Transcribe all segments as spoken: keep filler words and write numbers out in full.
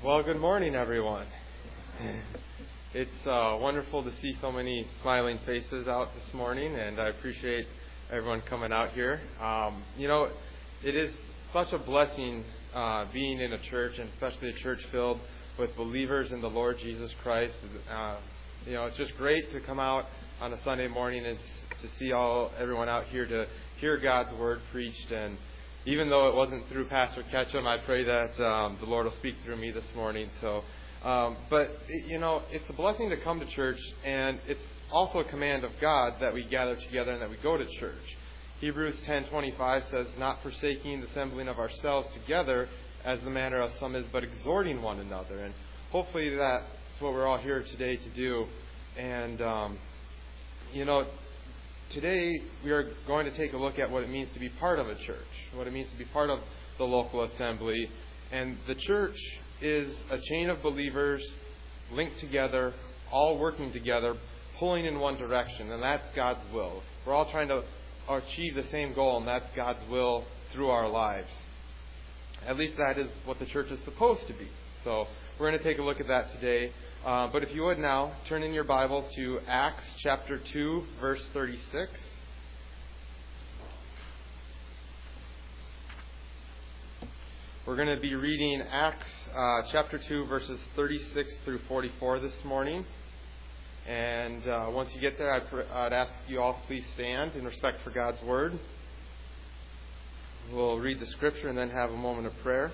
Well, good morning, everyone. It's uh, wonderful to see so many smiling faces out this morning, and I appreciate everyone coming out here. Um, you know, it is such a blessing uh, being in a church, and especially a church filled with believers in the Lord Jesus Christ. Uh, you know, it's just great to come out on a Sunday morning and to see all everyone out here to hear God's word preached. And even though it wasn't through Pastor Ketchum, I pray that um, the Lord will speak through me this morning. So, um, but it, you know, it's a blessing to come to church, and it's also a command of God that we gather together and that we go to church. Hebrews ten twenty-five says, "Not forsaking the assembling of ourselves together, as the manner of some is, but exhorting one another." And hopefully that's what we're all here today to do. And um, you know. Today, we are going to take a look at what it means to be part of a church, what it means to be part of the local assembly. And the church is a chain of believers linked together, all working together, pulling in one direction, and that's God's will. We're all trying to achieve the same goal, and that's God's will through our lives. At least that is what the church is supposed to be. So we're going to take a look at that today. Uh, but if you would now, turn in your Bibles to Acts chapter two, verse thirty-six. We're going to be reading Acts uh, chapter two, verses thirty-six through forty-four this morning. And uh, once you get there, I'd, pr- I'd ask you all to please stand in respect for God's Word. We'll read the Scripture and then have a moment of prayer.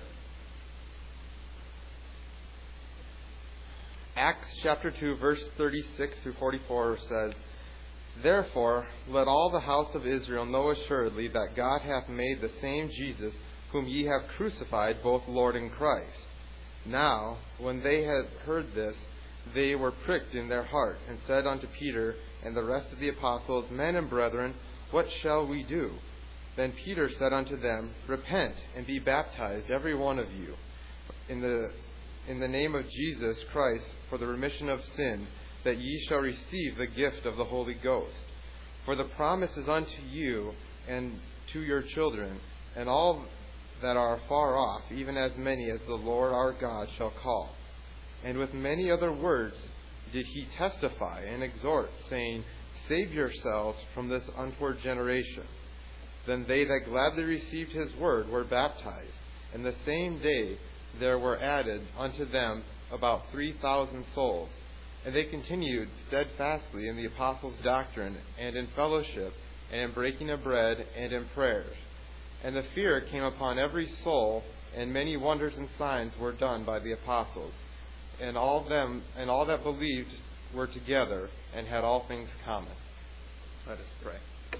Acts chapter two, verse thirty-six through forty-four says, "Therefore, let all the house of Israel know assuredly that God hath made the same Jesus, whom ye have crucified, both Lord and Christ. Now, when they had heard this, they were pricked in their heart, and said unto Peter and the rest of the apostles, Men and brethren, what shall we do? Then Peter said unto them, Repent, and be baptized, every one of you, in the in the name of Jesus Christ, for the remission of sins, that ye shall receive the gift of the Holy Ghost. For the promise is unto you and to your children, and all that are far off, even as many as the Lord our God shall call. And with many other words did he testify and exhort, saying, Save yourselves from this untoward generation. Then they that gladly received his word were baptized, and the same day there were added unto them about three thousand souls. And they continued steadfastly in the apostles' doctrine, and in fellowship, and in breaking of bread, and in prayers. And the fear came upon every soul, and many wonders and signs were done by the apostles. And all them and all that believed were together, and had all things common." Let us pray.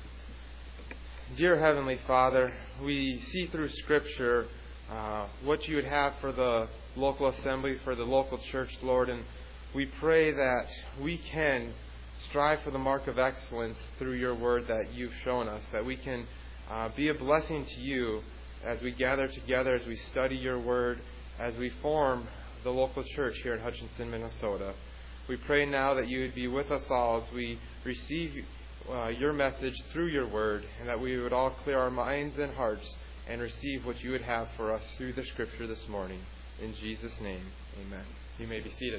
Dear Heavenly Father, we see through Scripture Uh, what you would have for the local assembly, for the local church, Lord. And we pray that we can strive for the mark of excellence through your word that you've shown us, that we can uh, be a blessing to you as we gather together, as we study your word, as we form the local church here in Hutchinson, Minnesota. We pray now that you would be with us all as we receive uh, your message through your word, and that we would all clear our minds and hearts and receive what you would have for us through the Scripture this morning. In Jesus' name, amen. You may be seated.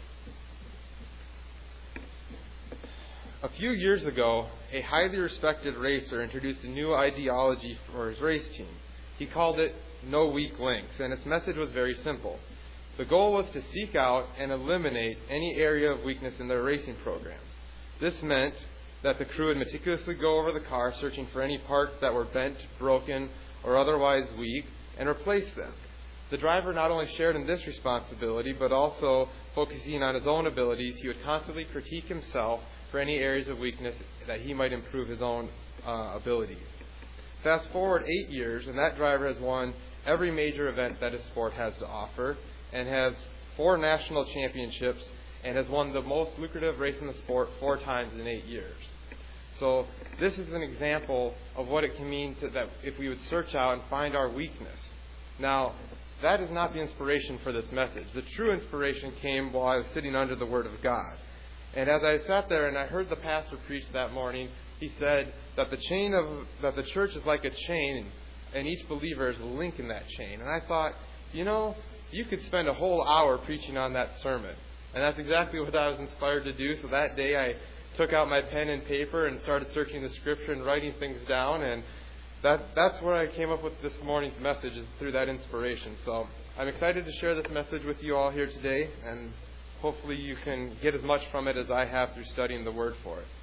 A few years ago, a highly respected racer introduced a new ideology for his race team. He called it No Weak Links, and its message was very simple. The goal was to seek out and eliminate any area of weakness in their racing program. This meant that the crew would meticulously go over the car, searching for any parts that were bent, broken, or otherwise weak, and replace them. The driver not only shared in this responsibility, but also focusing on his own abilities, he would constantly critique himself for any areas of weakness that he might improve his own uh, abilities. Fast forward eight years, and that driver has won every major event that his sport has to offer, and has four national championships, and has won the most lucrative race in the sport four times in eight years. So this is an example of what it can mean to, that if we would search out and find our weakness. Now, that is not the inspiration for this message. The true inspiration came while I was sitting under the Word of God. And as I sat there and I heard the pastor preach that morning, he said that the chain of that the church is like a chain, and each believer is a link in that chain. And I thought, you know, you could spend a whole hour preaching on that sermon. And that's exactly what I was inspired to do. So that day I took out my pen and paper and started searching the Scripture and writing things down. And that that's where I came up with this morning's message, is through that inspiration. So I'm excited to share this message with you all here today. And hopefully you can get as much from it as I have through studying the Word for it.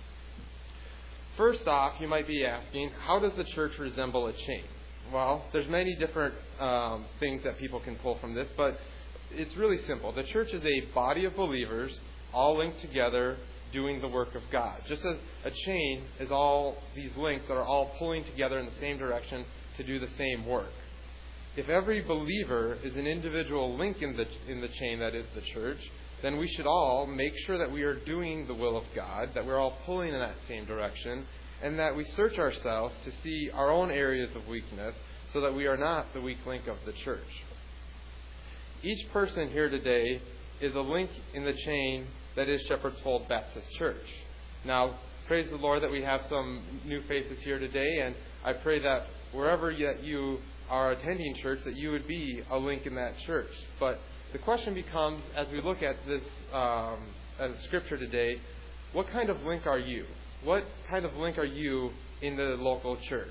First off, you might be asking, how does the church resemble a chain? Well, there's many different um, things that people can pull from this, but it's really simple. The church is a body of believers all linked together doing the work of God. Just as a chain is all these links that are all pulling together in the same direction to do the same work. If every believer is an individual link in the in the chain that is the church, then we should all make sure that we are doing the will of God, that we're all pulling in that same direction, and that we search ourselves to see our own areas of weakness so that we are not the weak link of the church. Each person here today is a link in the chain that is Shepherd's Fold Baptist Church. Now, praise the Lord that we have some new faces here today, and I pray that wherever that you are attending church, that you would be a link in that church. But the question becomes, as we look at this um, as Scripture today, what kind of link are you? What kind of link are you in the local church?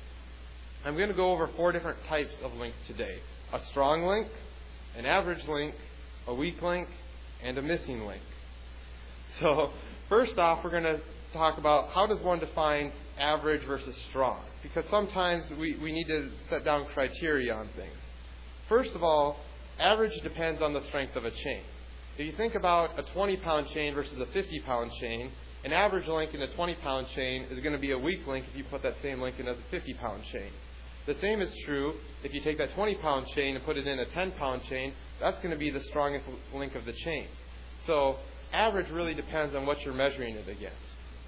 I'm going to go over four different types of links today. A strong link, an average link, a weak link, and a missing link. So, first off, we're going to talk about how does one define average versus strong? Because sometimes we, we need to set down criteria on things. First of all, average depends on the strength of a chain. If you think about a twenty-pound chain versus a fifty-pound chain, an average link in a twenty-pound chain is going to be a weak link if you put that same link in as a fifty-pound chain. The same is true if you take that twenty-pound chain and put it in a ten-pound chain. That's going to be the strongest link of the chain. So average really depends on what you're measuring it against.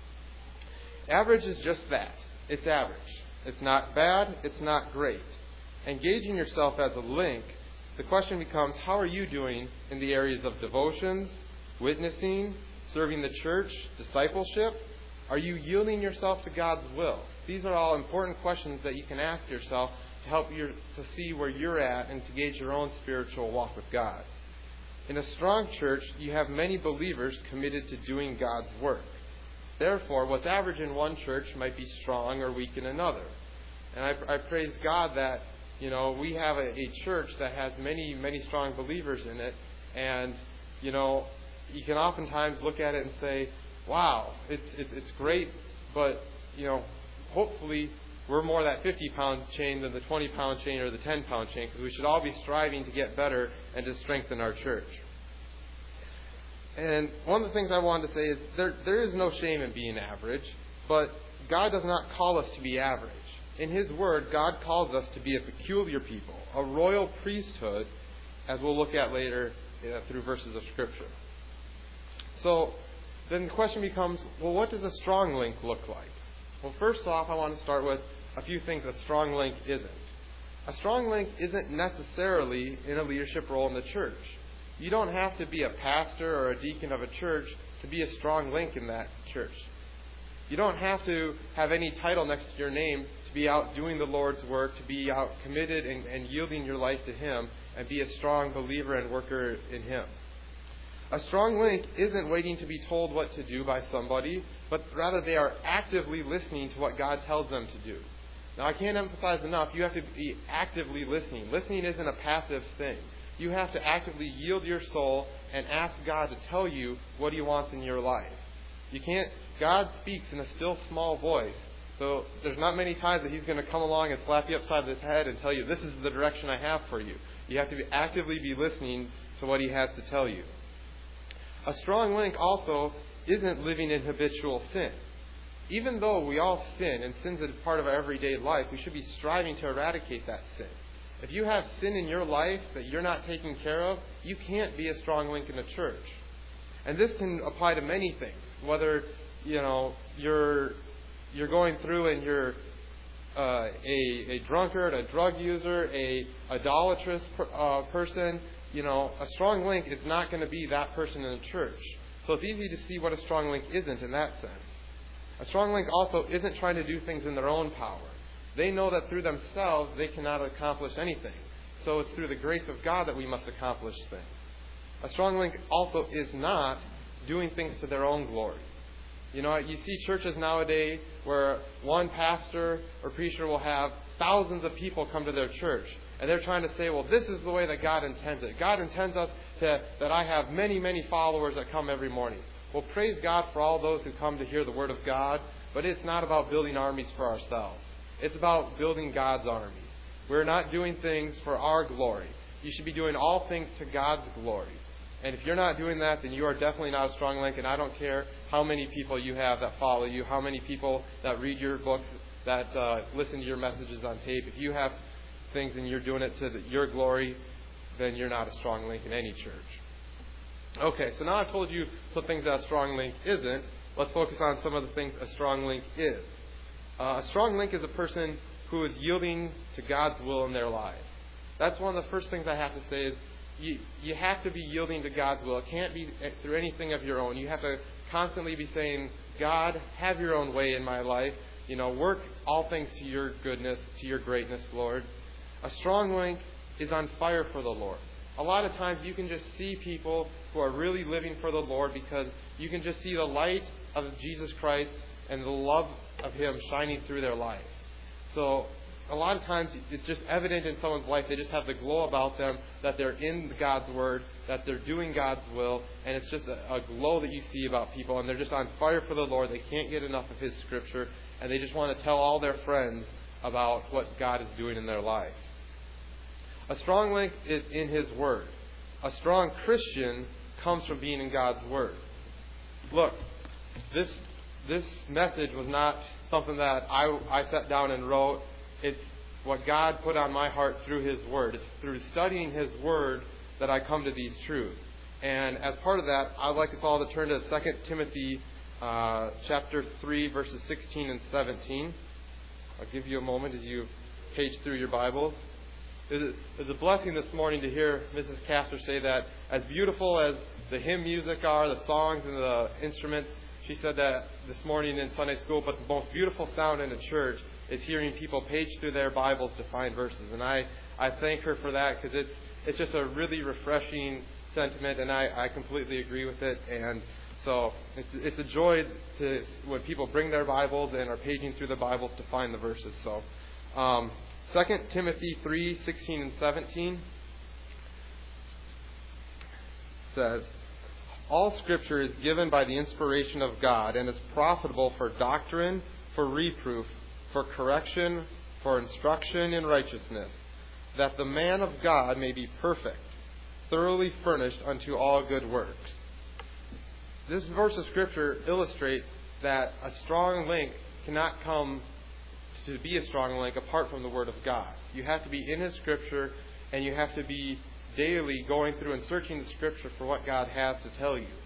Average is just that. It's average. It's not bad. It's not great. Engaging yourself as a link, the question becomes, how are you doing in the areas of devotions, witnessing, serving the church, discipleship? Are you yielding yourself to God's will? These are all important questions that you can ask yourself to help you to see where you're at and to gauge your own spiritual walk with God. In a strong church, you have many believers committed to doing God's work. Therefore, what's average in one church might be strong or weak in another. And I, I praise God that, you know, we have a, a church that has many, many strong believers in it. And, you know, you can oftentimes look at it and say, wow, it's it's, it's great, but, you know, hopefully we're more that fifty-pound chain than the twenty-pound chain or the ten-pound chain, because we should all be striving to get better and to strengthen our church. And one of the things I wanted to say is there there is no shame in being average, but God does not call us to be average. In His Word, God calls us to be a peculiar people, a royal priesthood, as we'll look at later uh, through verses of Scripture. So then the question becomes, well, what does a strong link look like? Well, first off, I want to start with a few things a strong link isn't. A strong link isn't necessarily in a leadership role in the church. You don't have to be a pastor or a deacon of a church to be a strong link in that church. You don't have to have any title next to your name to be out doing the Lord's work, to be out committed and, and yielding your life to Him and be a strong believer and worker in Him. A strong link isn't waiting to be told what to do by somebody, but rather they are actively listening to what God tells them to do. Now, I can't emphasize enough, you have to be actively listening. Listening isn't a passive thing. You have to actively yield your soul and ask God to tell you what He wants in your life. You can't, God speaks in a still small voice. So there's not many times that He's going to come along and slap you upside the head and tell you, this is the direction I have for you. You have to be, actively be listening to what He has to tell you. A strong link also isn't living in habitual sin. Even though we all sin, and sin is a part of our everyday life, we should be striving to eradicate that sin. If you have sin in your life that you're not taking care of, you can't be a strong link in a church. And this can apply to many things. Whether, you know, you're you're going through and you're uh, a a drunkard, a drug user, a idolatrous per, uh, person, you know, a strong link is not going to be that person in a church. So it's easy to see what a strong link isn't in that sense. A strong link also isn't trying to do things in their own power. They know that through themselves they cannot accomplish anything. So it's through the grace of God that we must accomplish things. A strong link also is not doing things to their own glory. You know, you see churches nowadays where one pastor or preacher will have thousands of people come to their church. And they're trying to say, well, this is the way that God intends it. God intends us to, that I have many, many followers that come every morning. Well, praise God for all those who come to hear the Word of God. But it's not about building armies for ourselves. It's about building God's army. We're not doing things for our glory. You should be doing all things to God's glory. And if you're not doing that, then you are definitely not a strong link. And I don't care how many people you have that follow you, how many people that read your books, that uh, listen to your messages on tape. If you have things and you're doing it to the, your glory, then you're not a strong link in any church. Okay, so now I've told you some things that a strong link isn't. Let's focus on some of the things a strong link is. Uh, a strong link is a person who is yielding to God's will in their lives. That's one of the first things I have to say is you, you have to be yielding to God's will. It can't be through anything of your own. You have to constantly be saying, God, have your own way in my life. You know, work all things to your goodness, to your greatness, Lord. A strong link is on fire for the Lord. A lot of times you can just see people who are really living for the Lord because you can just see the light of Jesus Christ and the love of Him shining through their life. So a lot of times it's just evident in someone's life. They just have the glow about them that they're in God's Word, that they're doing God's will, and it's just a, a glow that you see about people, and they're just on fire for the Lord. They can't get enough of His Scripture, and they just want to tell all their friends about what God is doing in their life. A strong link is in His Word. A strong Christian comes from being in God's Word. Look, this this message was not something that I, I sat down and wrote. It's what God put on my heart through His Word. It's through studying His Word that I come to these truths. And as part of that, I'd like us all to turn to Second Timothy uh, chapter three, verses sixteen and seventeen. I'll give you a moment as you page through your Bibles. It was a blessing this morning to hear Missus Castor say that as beautiful as the hymn music are, the songs and the instruments, she said that this morning in Sunday school, but the most beautiful sound in a church is hearing people page through their Bibles to find verses. And I, I thank her for that because it's it's just a really refreshing sentiment, and I, I completely agree with it. And so it's it's a joy to when people bring their Bibles and are paging through the Bibles to find the verses. So um, Second Timothy three, sixteen and seventeen says, all Scripture is given by the inspiration of God and is profitable for doctrine, for reproof, for correction, for instruction in righteousness, that the man of God may be perfect, thoroughly furnished unto all good works. This verse of Scripture illustrates that a strong link cannot come to be a strong link apart from the Word of God. You have to be in His Scripture, and you have to be daily going through and searching the Scripture for what God has to tell you.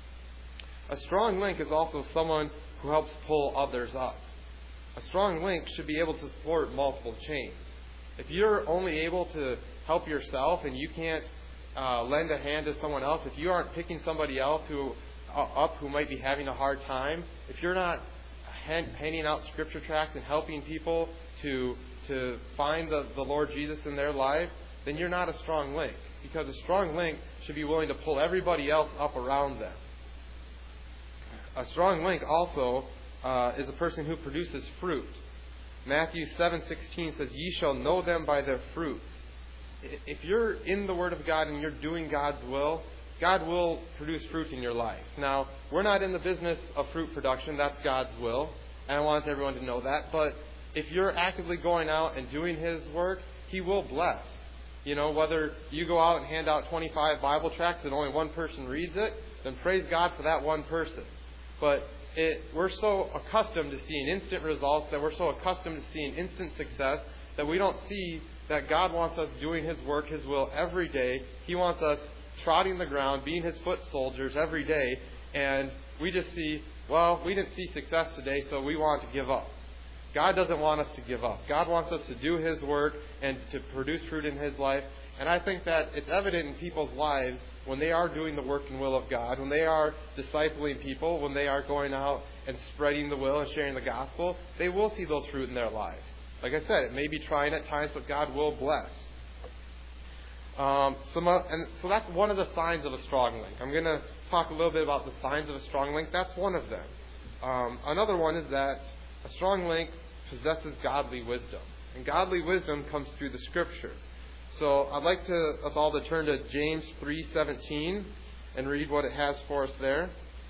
A strong link is also someone who helps pull others up. A strong link should be able to support multiple chains. If you're only able to help yourself and you can't uh, lend a hand to someone else, if you aren't picking somebody else who uh, up who might be having a hard time, if you're not hand, handing out Scripture tracts and helping people to to find the, the Lord Jesus in their life, then you're not a strong link. Because a strong link should be willing to pull everybody else up around them. A strong link also uh, is a person who produces fruit. Matthew seven sixteen says, ye shall know them by their fruits. If you're in the Word of God and you're doing God's will, God will produce fruit in your life. Now, we're not in the business of fruit production. That's God's will. And I want everyone to know that. But if you're actively going out and doing His work, He will bless. You know, whether you go out and hand out twenty-five Bible tracts and only one person reads it, then praise God for that one person. But it, we're so accustomed to seeing instant results, that we're so accustomed to seeing instant success, that we don't see that God wants us doing His work, His will every day. He wants us trotting the ground, being His foot soldiers every day, and we just see, well, we didn't see success today, so we want to give up. God doesn't want us to give up. God wants us to do His work and to produce fruit in His life. And I think that it's evident in people's lives when they are doing the work and will of God, when they are discipling people, when they are going out and spreading the will and sharing the gospel, they will see those fruit in their lives. Like I said, it may be trying at times, but God will bless. Um, some, uh, and so that's one of the signs of a strong link. I'm going to talk a little bit about the signs of a strong link. That's one of them. Um, another one is that a strong link possesses godly wisdom. And godly wisdom comes through the Scripture. So I'd like to, us all to turn to James three seventeen and read what it has for us there.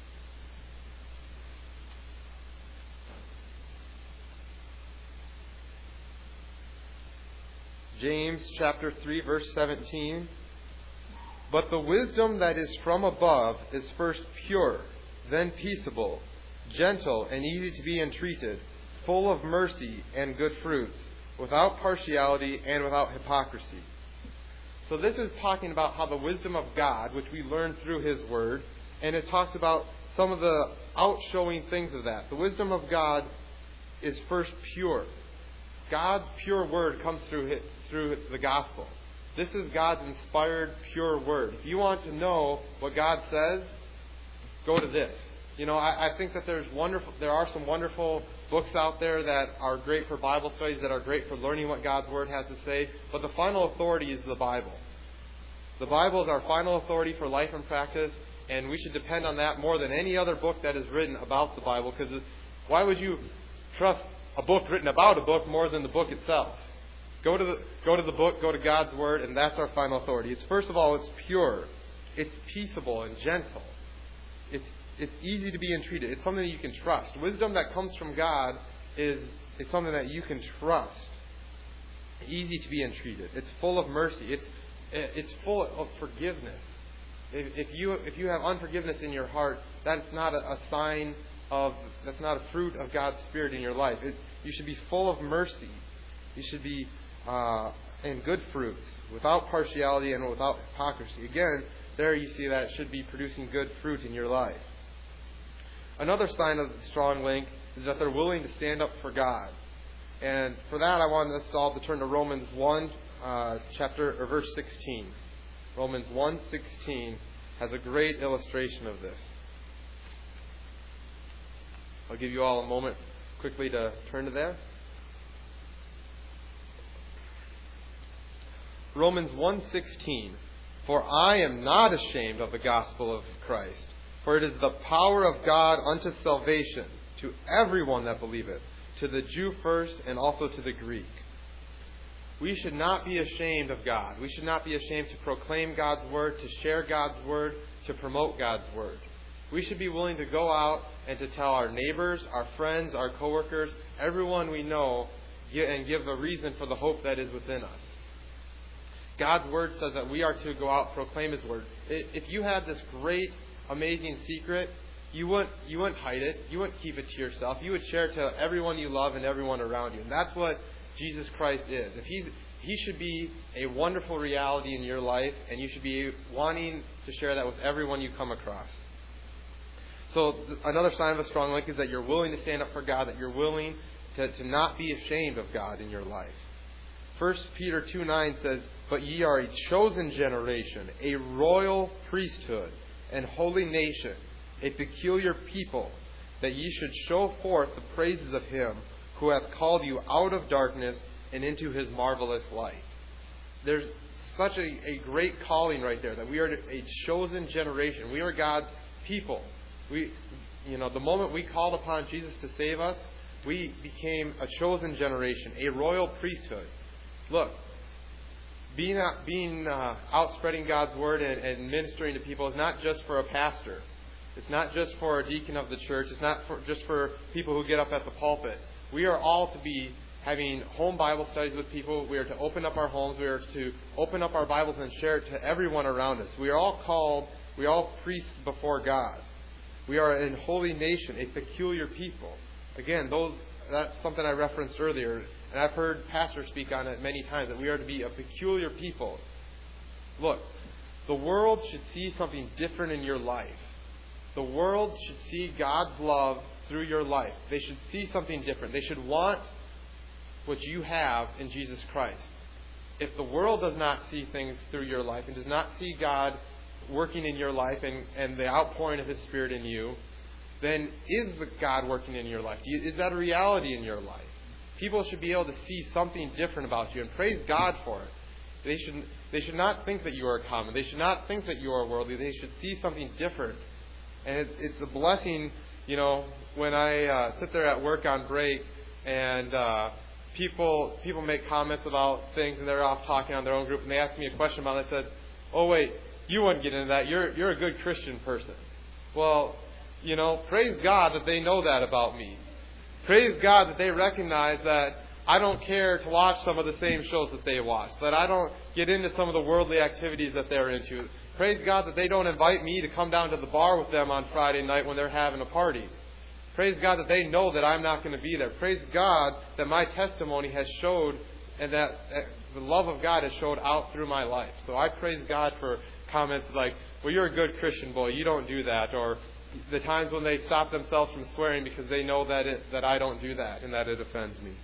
James chapter three, verse seventeen. But the wisdom that is from above is first pure, then peaceable, gentle and easy to be entreated, full of mercy and good fruits, without partiality and without hypocrisy. So this is talking about how the wisdom of God, which we learn through His Word, and it talks about some of the outshowing things of that. The wisdom of God is first pure. God's pure Word comes through His, through the gospel. This is God's inspired, pure Word. If you want to know what God says, go to this. You know, I, I think that there's wonderful. There are some wonderful books out there that are great for Bible studies, that are great for learning what God's Word has to say. But the final authority is the Bible. The Bible is our final authority for life and practice, and we should depend on that more than any other book that is written about the Bible. Because why would you trust a book written about a book more than the book itself? Go to the go to the book, go to God's Word, and that's our final authority. It's first of all, it's pure, it's peaceable and gentle. It's It's easy to be entreated. It's something that you can trust. Wisdom that comes from God is, is something that you can trust. Easy to be entreated. It's full of mercy. It's it's full of forgiveness. If, if you if you have unforgiveness in your heart, that's not a, a sign of that's not a fruit of God's Spirit in your life. It, you should be full of mercy. You should be uh, in good fruits, without partiality and without hypocrisy. Again, there you see that it should be producing good fruit in your life. Another sign of the strong link is that they're willing to stand up for God. And for that, I want us all to turn to Romans one, uh, chapter or verse sixteen. Romans one sixteen has a great illustration of this. I'll give you all a moment quickly to turn to there. Romans one sixteen. For I am not ashamed of the gospel of Christ, for it is the power of God unto salvation to everyone that believeth, to the Jew first and also to the Greek. We should not be ashamed of God. We should not be ashamed to proclaim God's Word, to share God's Word, to promote God's Word. We should be willing to go out and to tell our neighbors, our friends, our coworkers, everyone we know, and give a reason for the hope that is within us. God's Word says that we are to go out and proclaim His Word. If you had this great, amazing secret, you wouldn't, you wouldn't hide it. You wouldn't keep it to yourself. You would share it to everyone you love and everyone around you. And that's what Jesus Christ is. If he's, He should be a wonderful reality in your life, and you should be wanting to share that with everyone you come across. So th- another sign of a strong link is that you're willing to stand up for God, that you're willing to, to not be ashamed of God in your life. First Peter two nine says, But ye are a chosen generation, a royal priesthood, and holy nation, a peculiar people, that ye should show forth the praises of Him who hath called you out of darkness and into His marvelous light. There's such a, a great calling right there, that we are a chosen generation. We are God's people. We, you know, the moment we called upon Jesus to save us, we became a chosen generation, a royal priesthood. Look, being out, being uh, out spreading God's Word and, and ministering to people is not just for a pastor. It's not just for a deacon of the church. It's not for, just for people who get up at the pulpit. We are all to be having home Bible studies with people. We are to open up our homes. We are to open up our Bibles and share it to everyone around us. We are all called, we are all priests before God. We are a holy nation, a peculiar people. Again, those that's something I referenced earlier. And I've heard pastors speak on it many times, that we are to be a peculiar people. Look, the world should see something different in your life. The world should see God's love through your life. They should see something different. They should want what you have in Jesus Christ. If the world does not see things through your life and does not see God working in your life and, and the outpouring of His Spirit in you, then is the God working in your life? Is that a reality in your life? People should be able to see something different about you, and praise God for it. They should, they should not think that you are common. They should not think that you are worldly. They should see something different. And it, it's a blessing, you know, when I uh, sit there at work on break and uh, people people make comments about things and they're off talking on their own group and they ask me a question about it. I said, oh, wait, you wouldn't get into that. You're, you're a good Christian person. Well, you know, praise God that they know that about me. Praise God that they recognize that I don't care to watch some of the same shows that they watch, that I don't get into some of the worldly activities that they're into. Praise God that they don't invite me to come down to the bar with them on Friday night when they're having a party. Praise God that they know that I'm not going to be there. Praise God that my testimony has showed and that the love of God has showed out through my life. So I praise God for comments like, well, you're a good Christian boy, you don't do that, or the times when they stop themselves from swearing because they know that it, that I don't do that and that it offends me.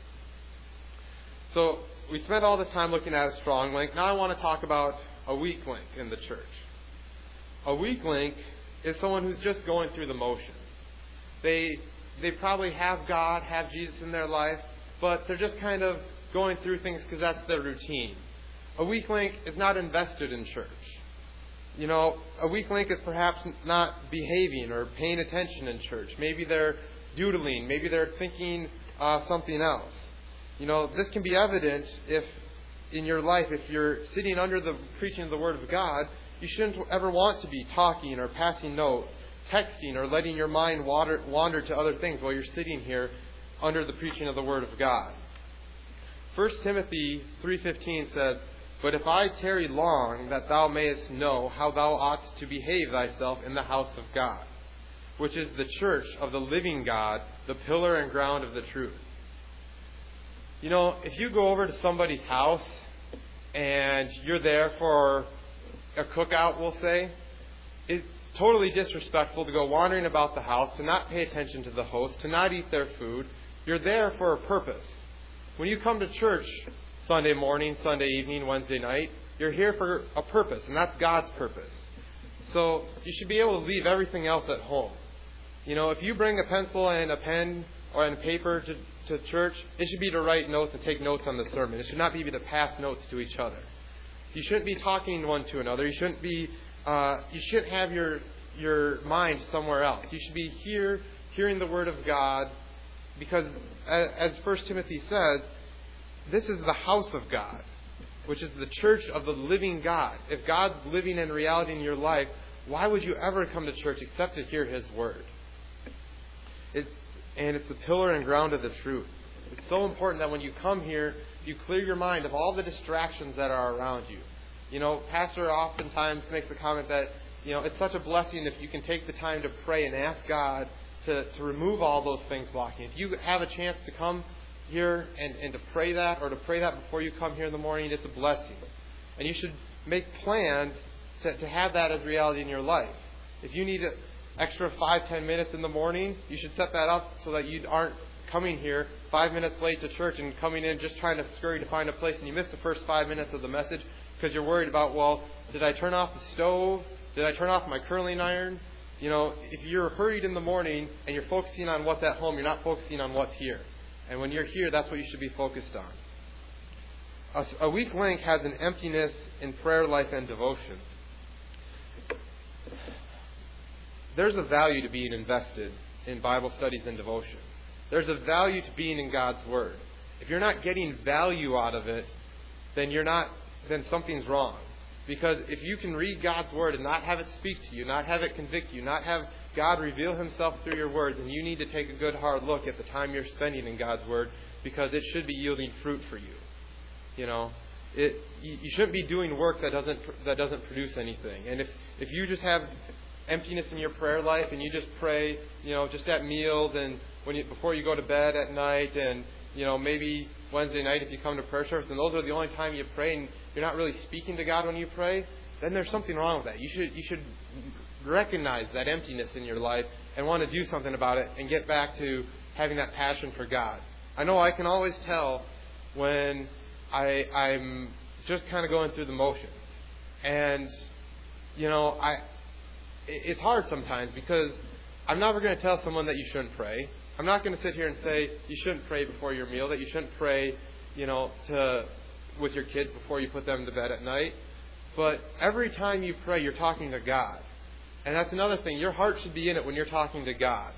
So we spent all this time looking at a strong link. Now I want to talk about a weak link in the church. A weak link is someone who's just going through the motions. They they probably have God, have Jesus in their life, but they're just kind of going through things because that's their routine. A weak link is not invested in church. You know, a weak link is perhaps not behaving or paying attention in church. Maybe they're doodling. Maybe they're thinking uh, something else. You know, this can be evident if in your life, if you're sitting under the preaching of the Word of God, you shouldn't ever want to be talking or passing note, texting, or letting your mind wander, wander to other things while you're sitting here under the preaching of the Word of God. First Timothy three fifteen says, "But if I tarry long, that thou mayest know how thou oughtest to behave thyself in the house of God, which is the church of the living God, the pillar and ground of the truth." You know, if you go over to somebody's house and you're there for a cookout, we'll say, it's totally disrespectful to go wandering about the house, to not pay attention to the host, to not eat their food. You're there for a purpose. When you come to church Sunday morning, Sunday evening, Wednesday night, you're here for a purpose, and that's God's purpose. So you should be able to leave everything else at home. You know, if you bring a pencil and a pen or and paper to, to church, it should be to write notes and take notes on the sermon. It should not be to pass notes to each other. You shouldn't be talking one to another. You shouldn't be. Uh, you shouldn't have your your mind somewhere else. You should be here, hearing the Word of God, because as First Timothy says, this is the house of God, which is the church of the living God. If God's living in reality in your life, why would you ever come to church except to hear His Word? It, and it's the pillar and ground of the truth. It's so important that when you come here, you clear your mind of all the distractions that are around you. You know, Pastor oftentimes makes the comment that, you know, it's such a blessing if you can take the time to pray and ask God to, to remove all those things blocking. If you have a chance to come here and, and to pray that, or to pray that before you come here in the morning, it's a blessing. And you should make plans to, to have that as reality in your life. If you need an extra five, ten minutes in the morning, you should set that up so that you aren't coming here five minutes late to church and coming in just trying to scurry to find a place, and you miss the first five minutes of the message because you're worried about, well, did I turn off the stove? Did I turn off my curling iron? You know, if you're hurried in the morning and you're focusing on what's at home, you're not focusing on what's here. And when you're here, that's what you should be focused on. A, a weak link has an emptiness in prayer life and devotions. There's a value to being invested in Bible studies and devotions. There's a value to being in God's Word. If you're not getting value out of it, then you're not. Then something's wrong. Because if you can read God's Word and not have it speak to you, not have it convict you, not have God reveal Himself through your Word, then you need to take a good hard look at the time you're spending in God's Word, because it should be yielding fruit for you. You know, it you shouldn't be doing work that doesn't that doesn't produce anything. And if if you just have emptiness in your prayer life and you just pray, you know, just at meals and when you before you go to bed at night, and you know maybe Wednesday night if you come to prayer service, and those are the only time you pray, and you're not really speaking to God when you pray, then there's something wrong with that. You should you should recognize that emptiness in your life and want to do something about it and get back to having that passion for God. I know I can always tell when I, I'm just kind of going through the motions. And, you know, I it's hard sometimes because I'm never going to tell someone that you shouldn't pray. I'm not going to sit here and say you shouldn't pray before your meal, that you shouldn't pray, you know, to with your kids before you put them to bed at night. But every time you pray, you're talking to God. And that's another thing. Your heart should be in it when you're talking to God.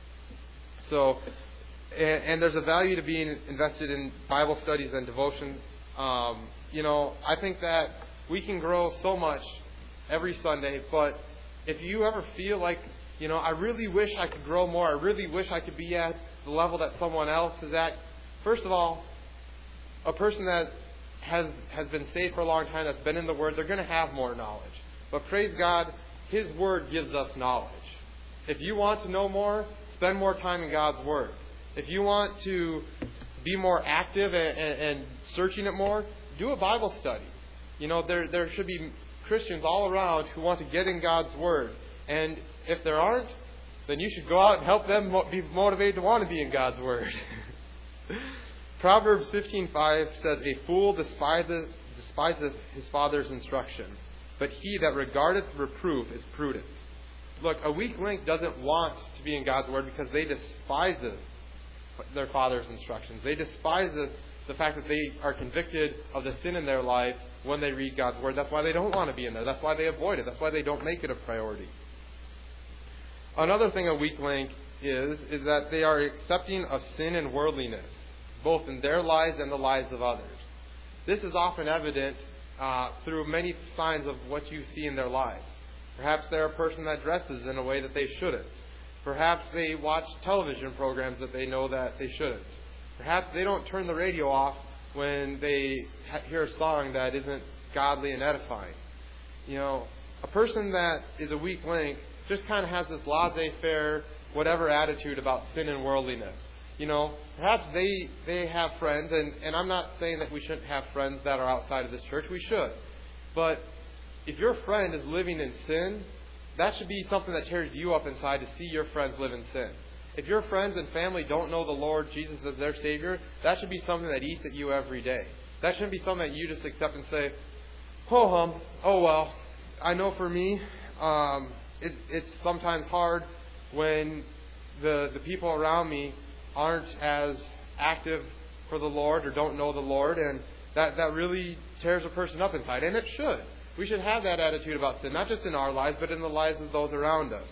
So, and, and there's a value to being invested in Bible studies and devotions. Um, you know, I think that we can grow so much every Sunday, but if you ever feel like, you know, I really wish I could grow more, I really wish I could be at the level that someone else is at, first of all, a person that has has been saved for a long time, that's been in the Word, they're going to have more knowledge. But praise God, His Word gives us knowledge. If you want to know more, spend more time in God's Word. If you want to be more active and, and, and searching it more, do a Bible study. You know, there there should be Christians all around who want to get in God's Word. And if there aren't, then you should go out and help them be motivated to want to be in God's Word. Proverbs fifteen five says, "A fool despiseth, despiseth his father's instruction, but he that regardeth reproof is prudent." Look, a weak link doesn't want to be in God's Word because they despise their father's instructions. They despise the fact that they are convicted of the sin in their life when they read God's Word. That's why they don't want to be in there. That's why they avoid it. That's why they don't make it a priority. Another thing a weak link is, is that they are accepting of sin and worldliness, both in their lives and the lives of others. This is often evident uh, through many signs of what you see in their lives. Perhaps they're a person that dresses in a way that they shouldn't. Perhaps they watch television programs that they know that they shouldn't. Perhaps they don't turn the radio off when they hear a song that isn't godly and edifying. You know, a person that is a weak link just kind of has this laissez-faire, whatever attitude about sin and worldliness. You know, perhaps they they have friends, and, and I'm not saying that we shouldn't have friends that are outside of this church. We should. But if your friend is living in sin, that should be something that tears you up inside to see your friends live in sin. If your friends and family don't know the Lord Jesus as their Savior, that should be something that eats at you every day. That shouldn't be something that you just accept and say, oh, hum, oh well. I know for me, um, it, it's sometimes hard when the the people around me aren't as active for the Lord or don't know the Lord, and that, that really tears a person up inside. And it should. We should have that attitude about sin, not just in our lives, but in the lives of those around us.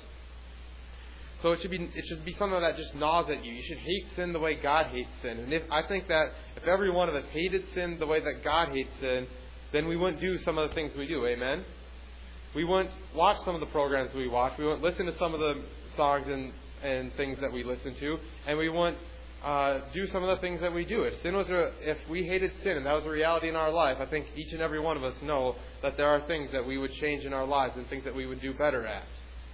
So it should be it should be something that just gnaws at you. You should hate sin the way God hates sin. And if I think that if every one of us hated sin the way that God hates sin, then we wouldn't do some of the things we do. Amen? We wouldn't watch some of the programs we watch. We wouldn't listen to some of the songs and, and things that we listen to. And we wouldn't uh, do some of the things that we do. If sin was a, if we hated sin and that was a reality in our life, I think each and every one of us know that there are things that we would change in our lives and things that we would do better at.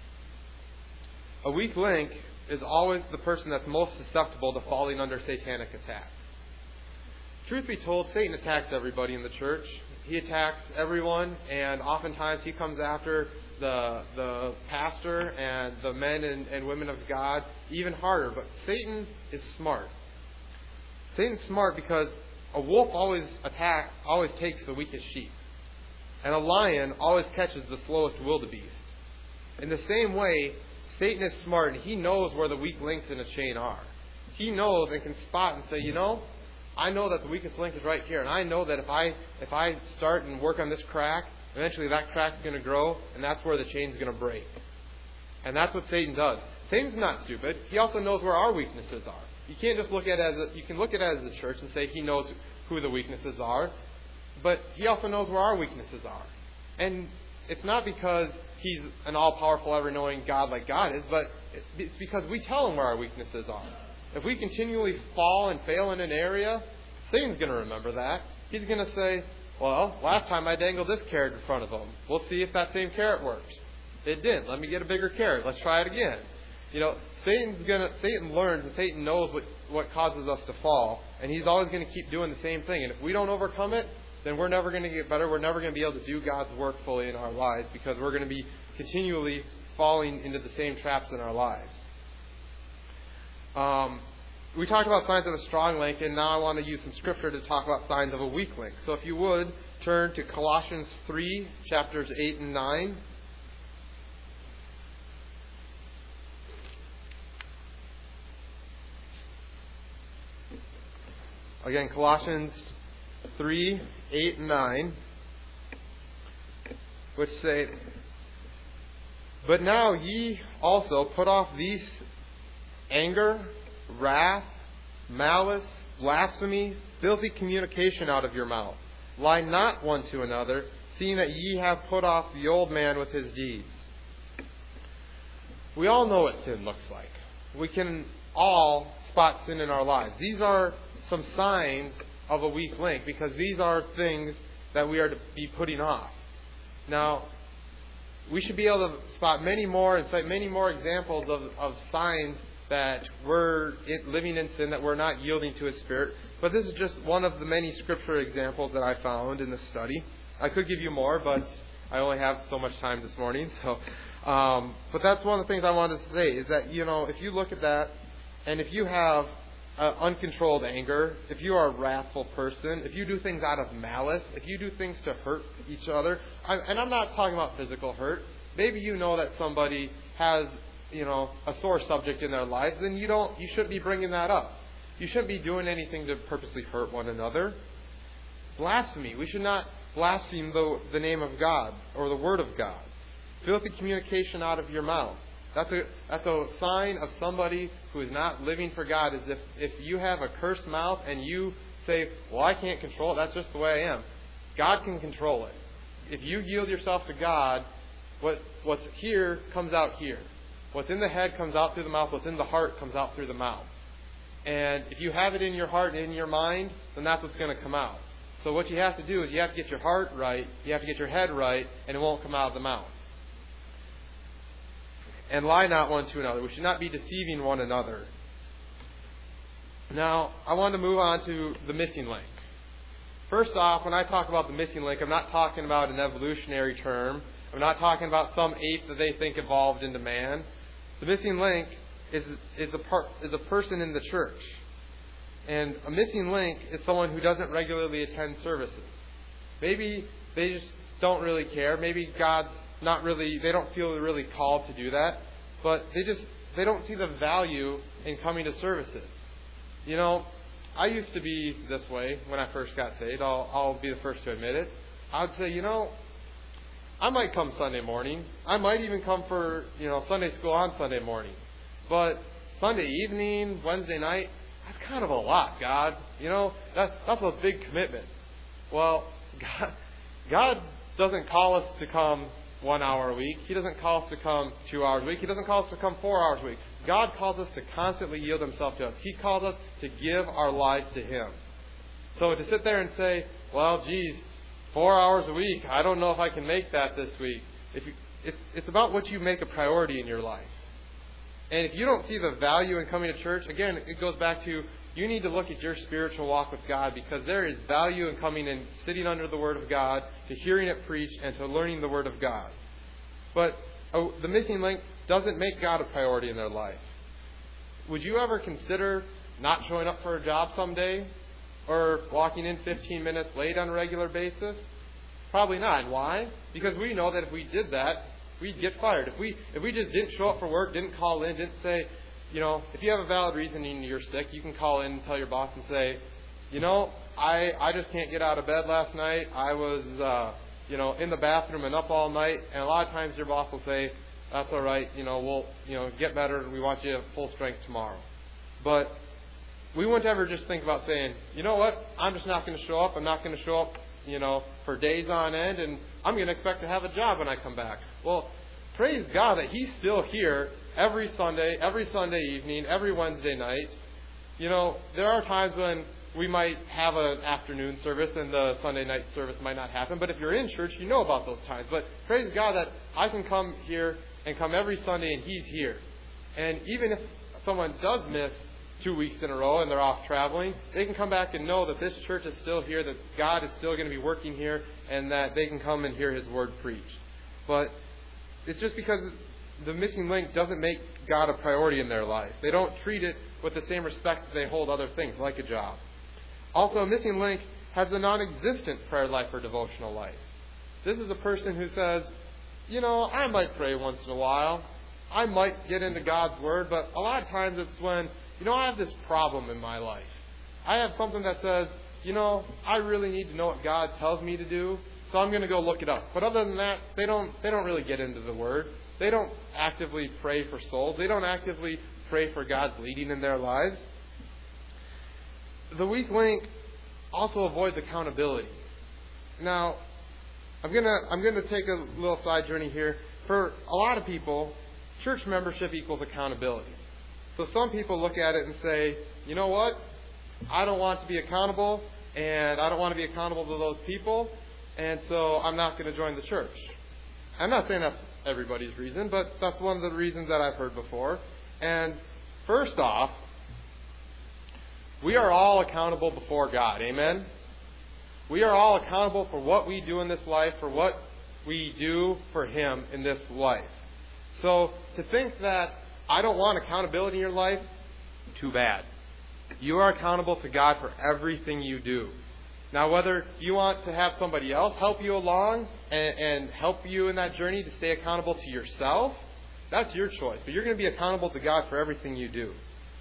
A weak link is always the person that's most susceptible to falling under satanic attack. Truth be told, Satan attacks everybody in the church. He attacks everyone, and oftentimes he comes after the the pastor and the men and, and women of God even harder. But Satan is smart. Satan's smart because a wolf always attack always takes the weakest sheep, and a lion always catches the slowest wildebeest. In the same way, Satan is smart, and he knows where the weak links in a chain are. He knows and can spot and say, you know, I know that the weakest link is right here, and I know that if I if I start and work on this crack, eventually that crack's going to grow, and that's where the chain's going to break. And that's what Satan does. Satan's not stupid. He also knows where our weaknesses are. You can't just look at it as a, you can look at it as a church and say he knows who the weaknesses are, but he also knows where our weaknesses are. And it's not because he's an all-powerful, ever-knowing God like God is, but it's because we tell him where our weaknesses are. If we continually fall and fail in an area, Satan's going to remember that. He's going to say, well, last time I dangled this carrot in front of him. We'll see if that same carrot works. It didn't. Let me get a bigger carrot. Let's try it again. You know, Satan's gonna Satan learns, and Satan knows what, what causes us to fall, and he's always going to keep doing the same thing. And if we don't overcome it, then we're never going to get better. We're never going to be able to do God's work fully in our lives because we're going to be continually falling into the same traps in our lives. Um, we talked about signs of a strong link, and now I want to use some scripture to talk about signs of a weak link. So if you would, turn to Colossians three, chapters eight and nine. Again, Colossians three, eight and nine, which say, "But now ye also put off these anger, wrath, malice, blasphemy, filthy communication out of your mouth. Lie not one to another, seeing that ye have put off the old man with his deeds." We all know what sin looks like. We can all spot sin in our lives. These are some signs of a weak link, because these are things that we are to be putting off. Now, we should be able to spot many more and cite many more examples of, of signs that we're living in sin, that we're not yielding to His Spirit. But this is just one of the many scripture examples that I found in this study. I could give you more, but I only have so much time this morning. So, um, but that's one of the things I wanted to say, is that, you know, if you look at that, and if you have uh, uncontrolled anger, if you are a wrathful person, if you do things out of malice, if you do things to hurt each other, I, and I'm not talking about physical hurt. Maybe you know that somebody has, you know, a sore subject in their lives, then you don't, you shouldn't be bringing that up. You shouldn't be doing anything to purposely hurt one another. Blasphemy. We should not blaspheme the, the name of God or the Word of God. Filthy communication out of your mouth. That's a, that's a sign of somebody who is not living for God, is if, if you have a cursed mouth and you say, well, I can't control it, that's just the way I am. God can control it. If you yield yourself to God, what what's here comes out here. What's in the head comes out through the mouth. What's in the heart comes out through the mouth. And if you have it in your heart and in your mind, then that's what's going to come out. So what you have to do is you have to get your heart right, you have to get your head right, and it won't come out of the mouth. And lie not one to another. We should not be deceiving one another. Now, I want to move on to the missing link. First off, when I talk about the missing link, I'm not talking about an evolutionary term. I'm not talking about some ape that they think evolved into man. The missing link is is a part is a person in the church. And a missing link is someone who doesn't regularly attend services. Maybe they just don't really care. Maybe God's not really, they don't feel really called to do that. But they just, they don't see the value in coming to services. You know, I used to be this way when I first got saved. I'll, I'll be the first to admit it. I'd say, you know, I might come Sunday morning. I might even come for, you know, Sunday school on Sunday morning. But Sunday evening, Wednesday night, that's kind of a lot, God. You know, that, that's a big commitment. Well, God, God doesn't call us to come one hour a week. He doesn't call us to come two hours a week. He doesn't call us to come four hours a week. God calls us to constantly yield Himself to us. He calls us to give our lives to Him. So to sit there and say, well, geez, four hours a week, I don't know if I can make that this week. If you, it's, it's about what you make a priority in your life. And if you don't see the value in coming to church, again, it goes back to you need to look at your spiritual walk with God, because there is value in coming and sitting under the Word of God, to hearing it preached, and to learning the Word of God. But oh, the missing link doesn't make God a priority in their life. Would you ever consider not showing up for a job someday? Or walking in fifteen minutes late on a regular basis? Probably not. And why? Because we know that if we did that, we'd get fired. If we if we just didn't show up for work, didn't call in, didn't say, you know, if you have a valid reason and you're sick, you can call in and tell your boss and say, you know, I, I just can't get out of bed last night. I was, uh, you know, in the bathroom and up all night. And a lot of times your boss will say, that's all right, you know, we'll, you know, get better. We want you at full strength tomorrow. But we wouldn't ever just think about saying, you know what, I'm just not going to show up. I'm not going to show up, you know, for days on end, and I'm going to expect to have a job when I come back. Well, praise God that He's still here every Sunday, every Sunday evening, every Wednesday night. You know, there are times when we might have an afternoon service and the Sunday night service might not happen. But if you're in church, you know about those times. But praise God that I can come here and come every Sunday and He's here. And even if someone does miss two weeks in a row and they're off traveling, they can come back and know that this church is still here, that God is still going to be working here, and that they can come and hear His Word preached. But it's just because the missing link doesn't make God a priority in their life. They don't treat it with the same respect that they hold other things, like a job. Also, a missing link has a non-existent prayer life or devotional life. This is a person who says, you know, I might pray once in a while. I might get into God's Word, but a lot of times it's when, you know, I have this problem in my life. I have something that says, you know, I really need to know what God tells me to do, so I'm going to go look it up. But other than that, they don't they don't really get into the Word. They don't actively pray for souls. They don't actively pray for God's leading in their lives. The weak link also avoids accountability. Now, I'm gonna I'm gonna take a little side journey here. For a lot of people, church membership equals accountability. So some people look at it and say, you know what? I don't want to be accountable, and I don't want to be accountable to those people, and so I'm not going to join the church. I'm not saying that's everybody's reason, but that's one of the reasons that I've heard before. And first off, we are all accountable before God. Amen? We are all accountable for what we do in this life, for what we do for Him in this life. So to think that I don't want accountability in your life, too bad. You are accountable to God for everything you do. Now, whether you want to have somebody else help you along and, and help you in that journey to stay accountable to yourself, that's your choice. But you're going to be accountable to God for everything you do.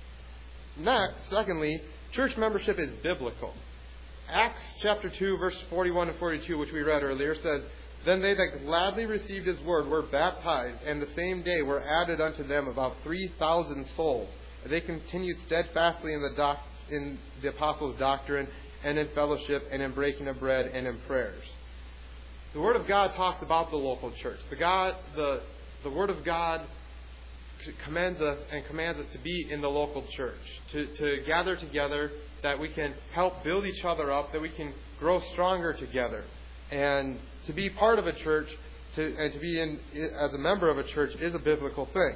Next, secondly, church membership is biblical. Acts chapter two, verse forty-one and forty-two, which we read earlier, says, Then they that gladly received His word were baptized, and the same day were added unto them about three thousand souls. And they continued steadfastly in the, doc- in the apostles' doctrine, and in fellowship, and in breaking of bread, and in prayers. The Word of God talks about the local church. The God, the the Word of God commends us and commands us to be in the local church, to, to gather together, that we can help build each other up, that we can grow stronger together. And to be part of a church, to, and to be in as a member of a church, is a biblical thing.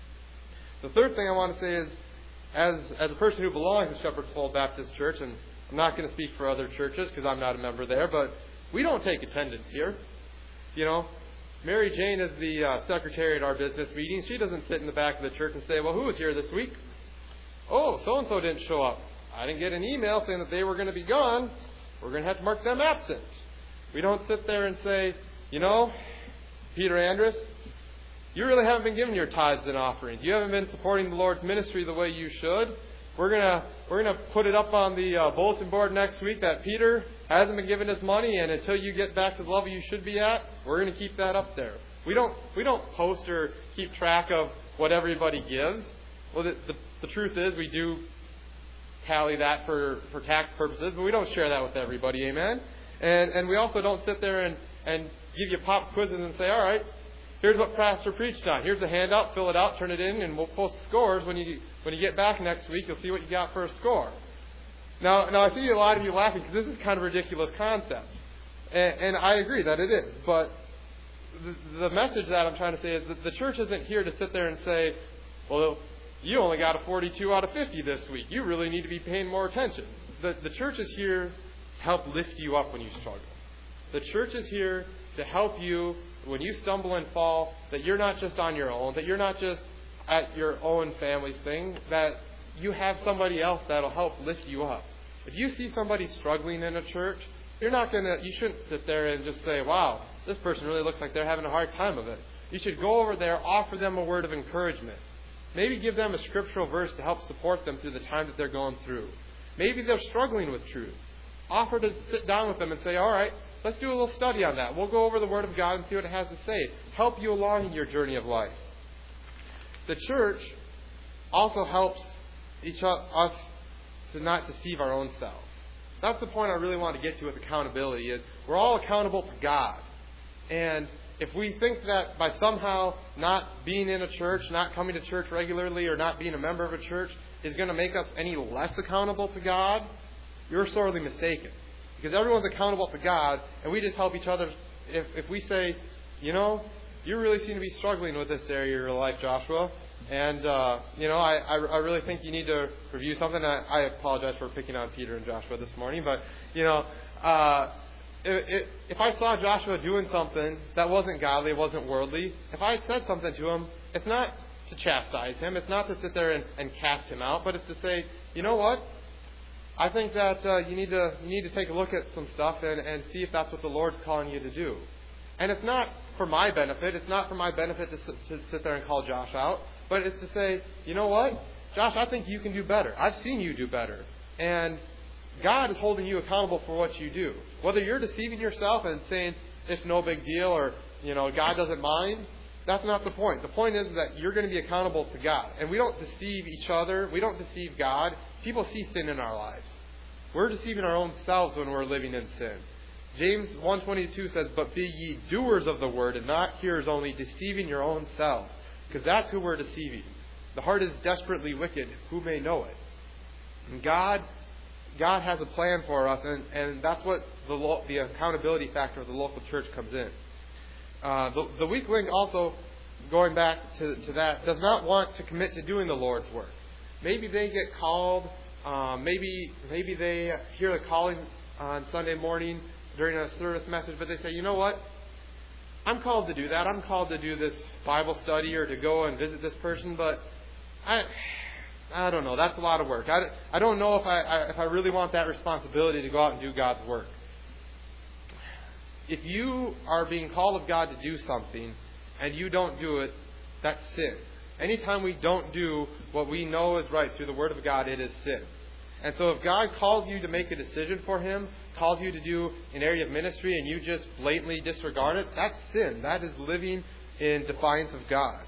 The third thing I want to say is, as as a person who belongs to Shepherd's Fold Baptist Church, and I'm not going to speak for other churches because I'm not a member there, but we don't take attendance here. You know, Mary Jane is the uh, secretary at our business meeting. She doesn't sit in the back of the church and say, well, who was here this week? Oh, so-and-so didn't show up. I didn't get an email saying that they were going to be gone. We're going to have to mark them absent. We don't sit there and say, you know, Peter Andrus, you really haven't been giving your tithes and offerings. You haven't been supporting the Lord's ministry the way you should. We're gonna we're gonna put it up on the uh, bulletin board next week that Peter hasn't been giving his money, and until you get back to the level you should be at, we're gonna keep that up there. We don't we don't post or keep track of what everybody gives. Well, the the, the truth is we do tally that for, for tax purposes, but we don't share that with everybody. Amen. And and we also don't sit there and and give you pop quizzes and say, all right, here's what Pastor preached on. Here's a handout. Fill it out. Turn it in, and we'll post scores when you when you get back next week. You'll see what you got for a score. Now, now I see a lot of you laughing because this is kind of a ridiculous concept, and, and I agree that it is. But the, the message that I'm trying to say is that the church isn't here to sit there and say, well, you only got a forty-two out of fifty this week. You really need to be paying more attention. The the church is here to help lift you up when you struggle. The church is here to help you when you stumble and fall, that you're not just on your own, that you're not just at your own family's thing, that you have somebody else that'll help lift you up. If you see somebody struggling in a church, you're not gonna you shouldn't sit there and just say, wow, this person really looks like they're having a hard time of it. You should go over there, offer them a word of encouragement. Maybe give them a scriptural verse to help support them through the time that they're going through. Maybe they're struggling with truth. Offer to sit down with them and say, all right, let's do a little study on that. We'll go over the Word of God and see what it has to say. Help you along in your journey of life. The church also helps each of us to not deceive our own selves. That's the point I really want to get to with accountability. Is we're all accountable to God. And if we think that by somehow not being in a church, not coming to church regularly, or not being a member of a church is going to make us any less accountable to God, you're sorely mistaken. Because everyone's accountable to God, and we just help each other. If if we say, you know, you really seem to be struggling with this area of your life, Joshua, and, uh, you know, I, I, I really think you need to review something. I, I apologize for picking on Peter and Joshua this morning, but, you know, uh, if, if I saw Joshua doing something that wasn't godly, wasn't worldly, if I had said something to him, it's not to chastise him, it's not to sit there and, and cast him out, but it's to say, you know what? I think that uh, you need to you need to take a look at some stuff and, and see if that's what the Lord's calling you to do. And it's not for my benefit. It's not for my benefit to, to sit there and call Josh out. But it's to say, you know what? Josh, I think you can do better. I've seen you do better. And God is holding you accountable for what you do. Whether you're deceiving yourself and saying it's no big deal or, you know, God doesn't mind, that's not the point. The point is that you're going to be accountable to God. And we don't deceive each other. We don't deceive God. People see sin in our lives. We're deceiving our own selves when we're living in sin. James one twenty-two says, "But be ye doers of the word and not hearers only, deceiving your own selves." Because that's who we're deceiving. The heart is desperately wicked. Who may know it? And God, God has a plan for us, and, and that's what the, lo- the accountability factor of the local church comes in. Uh, the, the weak link also, going back to, to that, does not want to commit to doing the Lord's work. Maybe they get called. Um, maybe maybe they hear the calling on Sunday morning during a service message, but they say, you know what? I'm called to do that. I'm called to do this Bible study or to go and visit this person, but I I don't know. That's a lot of work. I, I don't know if I, I if I really want that responsibility to go out and do God's work. If you are being called of God to do something and you don't do it, that's sin. Anytime we don't do what we know is right through the Word of God, it is sin. And so if God calls you to make a decision for Him, calls you to do an area of ministry, and you just blatantly disregard it, that's sin. That is living in defiance of God.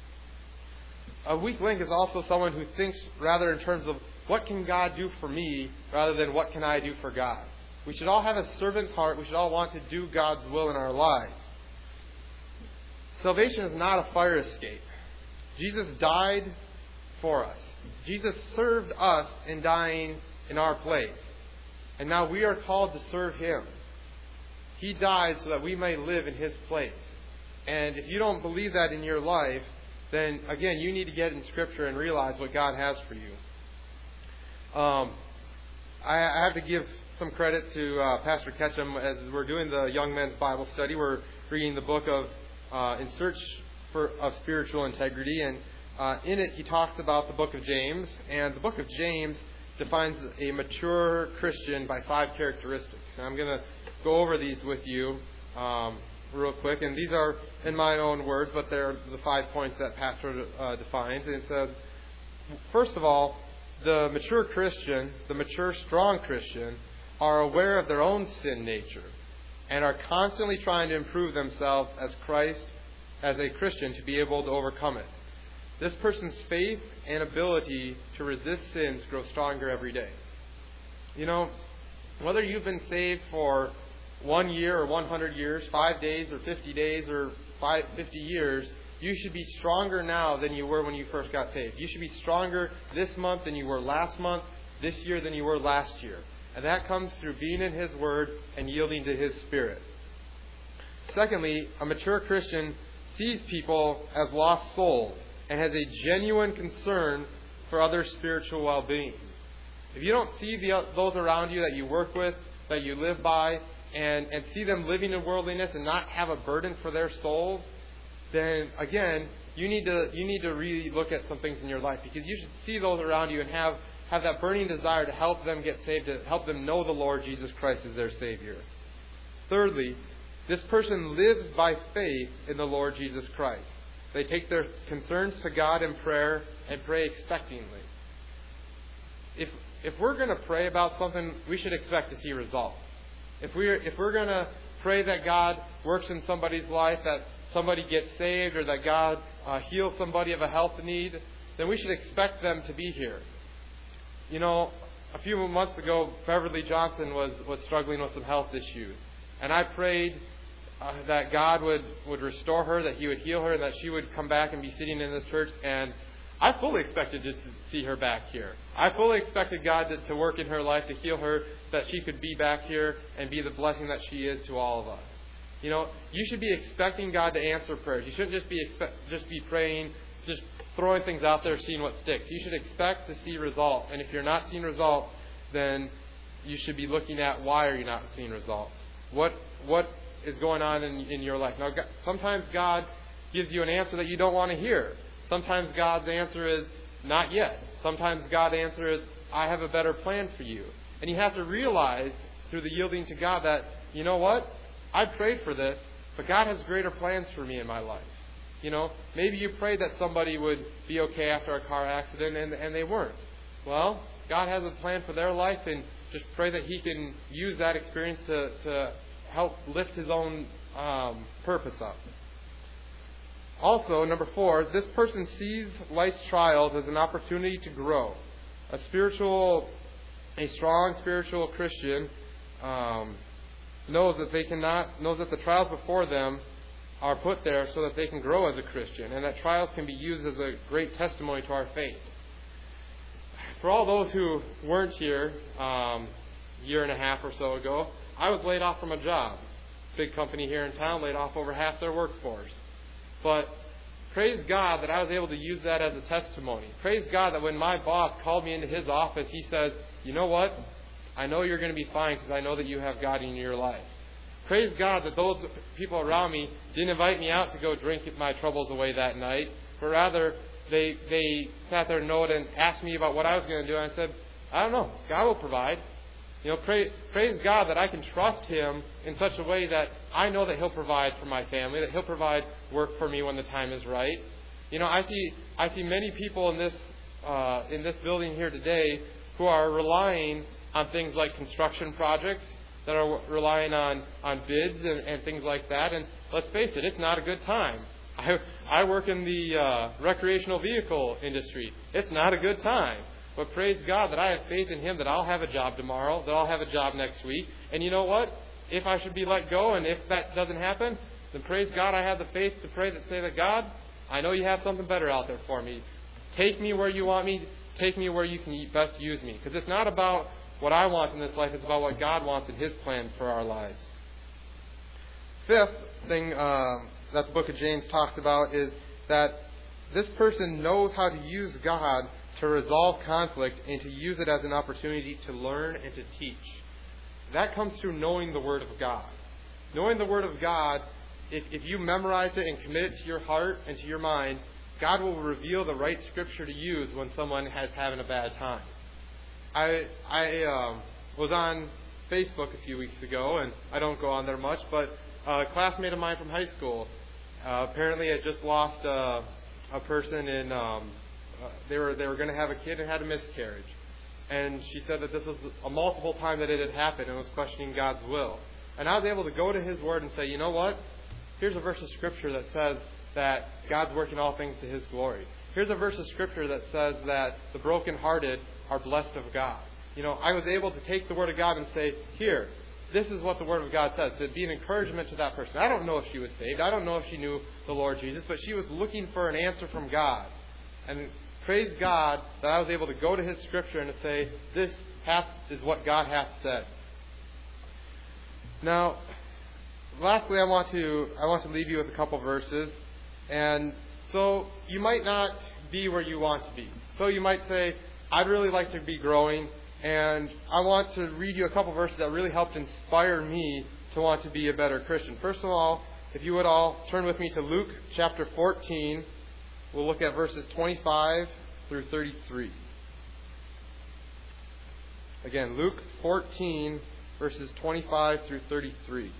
A weak link is also someone who thinks rather in terms of what can God do for me rather than what can I do for God. We should all have a servant's heart. We should all want to do God's will in our lives. Salvation is not a fire escape. Jesus died for us. Jesus served us in dying in our place. And now we are called to serve Him. He died so that we may live in His place. And if you don't believe that in your life, then again, you need to get in Scripture and realize what God has for you. Um, I, I have to give some credit to uh, Pastor Ketchum as we're doing the Young Men's Bible Study. We're reading the book of uh, In Search for, of Spiritual Integrity, and uh, in it he talks about the book of James, and the book of James defines a mature Christian by five characteristics. And I'm going to go over these with you um, real quick, and these are in my own words, but they're the five points that Pastor uh, defines. And it says, first of all, the mature Christian, the mature, strong Christian, are aware of their own sin nature and are constantly trying to improve themselves as Christ, as a Christian, to be able to overcome it. This person's faith and ability to resist sins grow stronger every day. You know, whether you've been saved for one year or one hundred years, five days or fifty days or five, fifty years, you should be stronger now than you were when you first got saved. You should be stronger this month than you were last month, this year than you were last year. And that comes through being in His Word and yielding to His Spirit. Secondly, a mature Christian sees people as lost souls and has a genuine concern for others' spiritual well-being. If you don't see the, those around you that you work with, that you live by, and, and see them living in worldliness and not have a burden for their souls, then again, you need to you need to really look at some things in your life, because you should see those around you and have, have that burning desire to help them get saved, to help them know the Lord Jesus Christ as their Savior. Thirdly, this person lives by faith in the Lord Jesus Christ. They take their concerns to God in prayer and pray expectingly. If if we're going to pray about something, we should expect to see results. If we're if we're going to pray that God works in somebody's life, that somebody gets saved, or that God uh, heals somebody of a health need, then we should expect them to be here. You know, a few months ago, Beverly Johnson was, was struggling with some health issues. And I prayed uh, that God would, would restore her, that He would heal her, and that she would come back and be sitting in this church. And I fully expected to see her back here. I fully expected God to, to work in her life, to heal her, that she could be back here and be the blessing that she is to all of us. You know, you should be expecting God to answer prayers. You shouldn't just be expect, just be praying, just throwing things out there, seeing what sticks. You should expect to see results. And if you're not seeing results, then you should be looking at why are you not seeing results. What what is going on in, in your life? Now, sometimes God gives you an answer that you don't want to hear. Sometimes God's answer is, not yet. Sometimes God's answer is, I have a better plan for you. And you have to realize through the yielding to God that, you know what? I prayed for this, but God has greater plans for me in my life. You know, maybe you prayed that somebody would be okay after a car accident, and, and they weren't. Well, God has a plan for their life, and just pray that he can use that experience to, to help lift his own um, purpose up. Also, number four, this person sees life's trials as an opportunity to grow. A spiritual, a strong spiritual Christian um, knows that they cannot, knows that the trials before them are put there so that they can grow as a Christian, and that trials can be used as a great testimony to our faith. For all those who weren't here um, a year and a half or so ago, I was laid off from a job. Big company here in town laid off over half their workforce. But praise God that I was able to use that as a testimony. Praise God that when my boss called me into his office, he said, you know what? I know you're going to be fine because I know that you have God in your life. Praise God that those people around me didn't invite me out to go drink my troubles away that night, but rather they they sat there and noted and asked me about what I was going to do. And I said, I don't know. God will provide. You know, pray, praise God that I can trust Him in such a way that I know that He'll provide for my family, that He'll provide work for me when the time is right. You know, I see I see many people in this uh, in this building here today who are relying on things like construction projects, that are relying on, on bids and, and things like that. And let's face it, it's not a good time. I, I work in the uh, recreational vehicle industry. It's not a good time. But praise God that I have faith in Him that I'll have a job tomorrow, that I'll have a job next week. And you know what? If I should be let go and if that doesn't happen, then praise God I have the faith to pray that say that, God, I know you have something better out there for me. Take me where you want me. Take me where you can best use me. Because it's not about what I want in this life. It's about what God wants in His plan for our lives. Fifth thing uh, that the book of James talks about is that this person knows how to use God to resolve conflict and to use it as an opportunity to learn and to teach. That comes through knowing the Word of God. Knowing the Word of God, if, if you memorize it and commit it to your heart and to your mind, God will reveal the right Scripture to use when someone has having a bad time. I I um, was on Facebook a few weeks ago, and I don't go on there much, but a classmate of mine from high school uh, apparently had just lost uh, a person in. Um, uh, they were they were going to have a kid and had a miscarriage, and she said that this was a multiple time that it had happened and was questioning God's will. And I was able to go to His Word and say, you know what? Here's a verse of Scripture that says that God's working all things to His glory. Here's a verse of Scripture that says that the brokenhearted are blessed of God. You know, I was able to take the Word of God and say, here, this is what the Word of God says, to be an encouragement to that person. I don't know if she was saved. I don't know if she knew the Lord Jesus, but she was looking for an answer from God. And praise God that I was able to go to His Scripture and to say, this hath, is what God hath said. Now, lastly, I want to I want to leave you with a couple verses. And so you might not be where you want to be. So you might say, I'd really like to be growing, and I want to read you a couple verses that really helped inspire me to want to be a better Christian. First of all, if you would all turn with me to Luke chapter fourteen. We'll look at verses twenty-five through thirty-three. Again, Luke fourteen, verses twenty-five through thirty-three.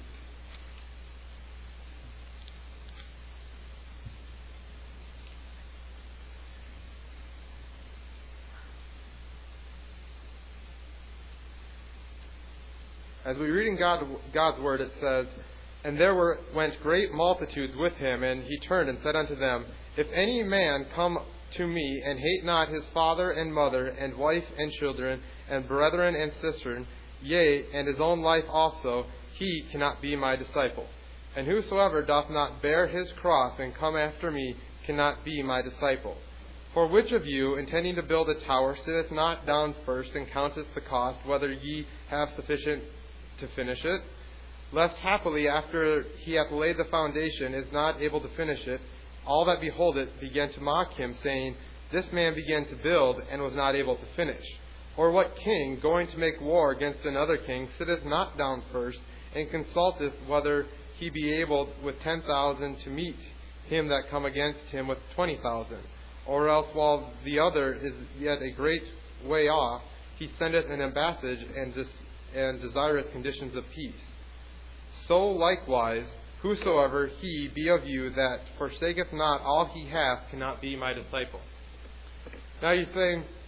As we read in God, God's Word, it says, And there were, went great multitudes with him, and he turned and said unto them, If any man come to me, and hate not his father and mother, and wife and children, and brethren and sisters, yea, and his own life also, he cannot be my disciple. And whosoever doth not bear his cross and come after me cannot be my disciple. For which of you, intending to build a tower, sitteth not down first, and counteth the cost, whether ye have sufficient to finish it? Lest happily, after he hath laid the foundation, is not able to finish it, all that behold it begin to mock him, saying, This man began to build, and was not able to finish. Or what king, going to make war against another king, sitteth not down first, and consulteth whether he be able with ten thousand to meet him that come against him with twenty thousand? Or else, while the other is yet a great way off, he sendeth an ambassage, and, des- and desireth conditions of peace. So likewise, whosoever he be of you that forsaketh not all he hath cannot be my disciple. Now you say,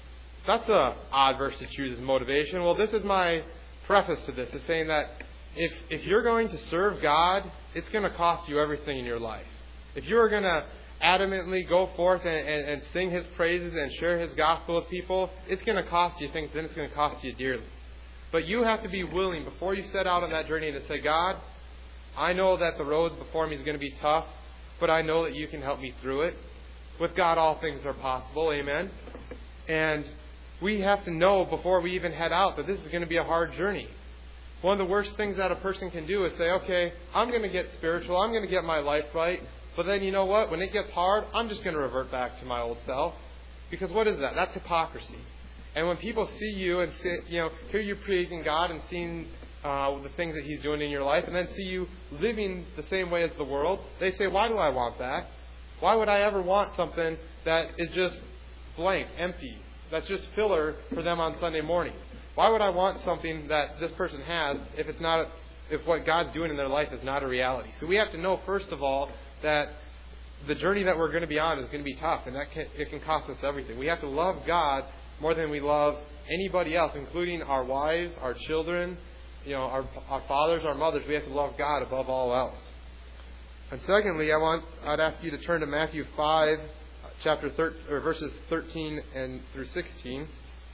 that's a odd verse to choose as motivation. Well, this is my preface to this, is saying that if if you're going to serve God, it's going to cost you everything in your life. If you are going to adamantly go forth and, and, and sing His praises and share His gospel with people, it's going to cost you things, then it's going to cost you dearly. But you have to be willing, before you set out on that journey, to say, God, I know that the road before me is going to be tough, but I know that you can help me through it. With God, all things are possible. Amen. And we have to know before we even head out that this is going to be a hard journey. One of the worst things that a person can do is say, okay, I'm going to get spiritual, I'm going to get my life right, but then you know what? When it gets hard, I'm just going to revert back to my old self. Because what is that? That's hypocrisy. And when people see you and see, you know, hear you praising God and seeing uh, the things that He's doing in your life, and then see you living the same way as the world, they say, why do I want that? Why would I ever want something that is just blank, empty, that's just filler for them on Sunday morning? Why would I want something that this person has if it's not, if what God's doing in their life is not a reality? So we have to know, first of all, that the journey that we're going to be on is going to be tough, and that can, it can cost us everything. We have to love God more than we love anybody else, including our wives, our children, you know, our, our fathers, our mothers. We have to love God above all else. And secondly, I want I'd ask you to turn to Matthew five, chapter thir- or verses thirteen and through sixteen,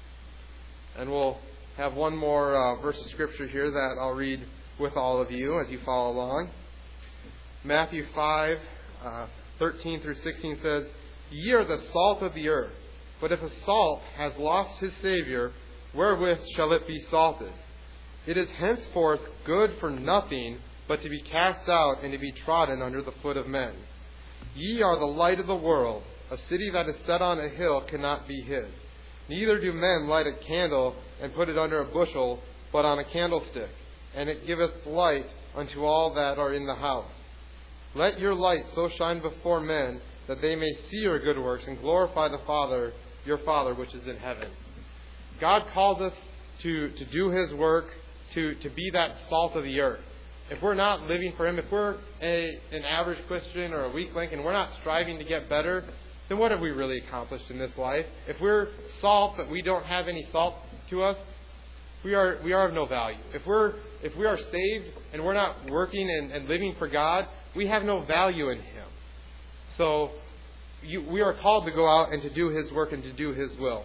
and we'll have one more uh, verse of scripture here that I'll read with all of you as you follow along. Matthew five, uh, thirteen through sixteen says, "Ye are the salt of the earth. But if a salt has lost his savour, wherewith shall it be salted? It is henceforth good for nothing, but to be cast out and to be trodden under the foot of men. Ye are the light of the world. A city that is set on a hill cannot be hid. Neither do men light a candle and put it under a bushel, but on a candlestick, and it giveth light unto all that are in the house. Let your light so shine before men, that they may see your good works and glorify the Father, your Father which is in heaven." God calls us to, to do His work, to, to be that salt of the earth. If we're not living for Him, if we're a, an average Christian or a weak link and we're not striving to get better, then what have we really accomplished in this life? If we're salt but we don't have any salt to us, we are we are of no value. If we're if we are saved and we're not working and, and living for God, we have no value in Him. So you, we are called to go out and to do His work and to do His will.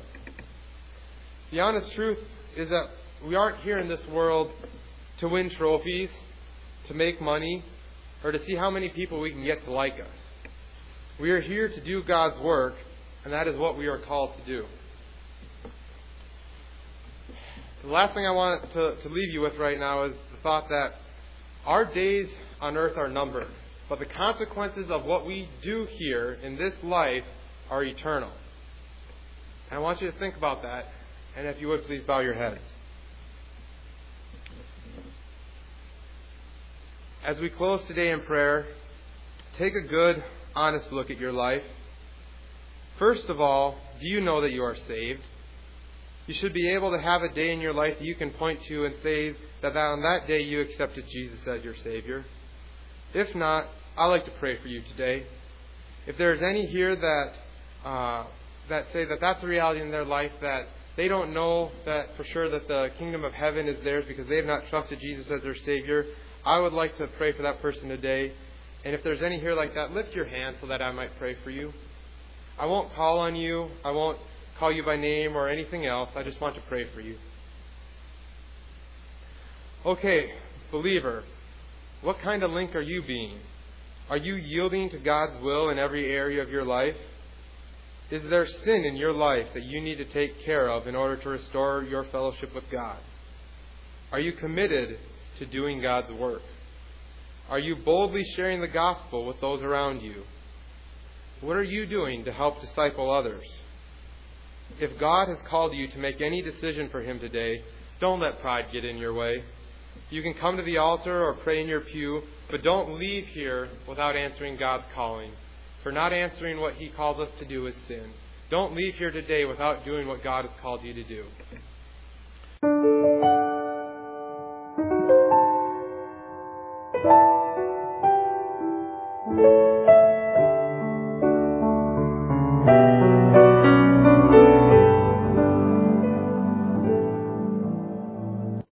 The honest truth is that we aren't here in this world to win trophies, to make money, or to see how many people we can get to like us. We are here to do God's work, and that is what we are called to do. The last thing I want to, to leave you with right now is the thought that our days on earth are numbered, but the consequences of what we do here in this life are eternal. And I want you to think about that, and if you would, please bow your heads. As we close today in prayer, take a good, honest look at your life. First of all, do you know that you are saved? You should be able to have a day in your life that you can point to and say that on that day you accepted Jesus as your Savior. If not, I'd like to pray for you today. If there's any here that uh, that say that that's a reality in their life, that they don't know that for sure that the kingdom of heaven is theirs because they have not trusted Jesus as their Savior, I would like to pray for that person today. And if there's any here like that, lift your hand so that I might pray for you. I won't call on you. I won't call you by name or anything else. I just want to pray for you. Okay, believer, what kind of link are you being? Are you yielding to God's will in every area of your life? Is there sin in your life that you need to take care of in order to restore your fellowship with God? Are you committed to doing God's work? Are you boldly sharing the gospel with those around you? What are you doing to help disciple others? If God has called you to make any decision for Him today, don't let pride get in your way. You can come to the altar or pray in your pew, but don't leave here without answering God's calling. For not answering what He calls us to do is sin. Don't leave here today without doing what God has called you to do.